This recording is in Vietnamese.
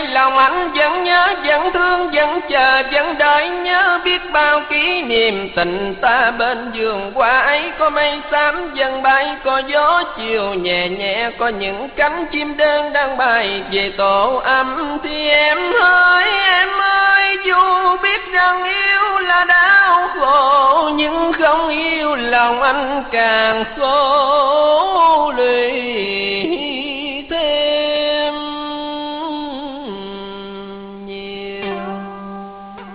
nay lòng anh vẫn nhớ, vẫn thương, vẫn chờ, vẫn đợi nhớ. Biết bao kỷ niệm tình ta bên vườn hoa ấy. Có mây xám dần bay, có gió chiều nhẹ nhẹ, có những cánh chim đơn đang bay về tổ ấm. Thì em ơi, dù biết rằng yêu là đau khổ, nhưng không yêu lòng anh càng khổ lụy.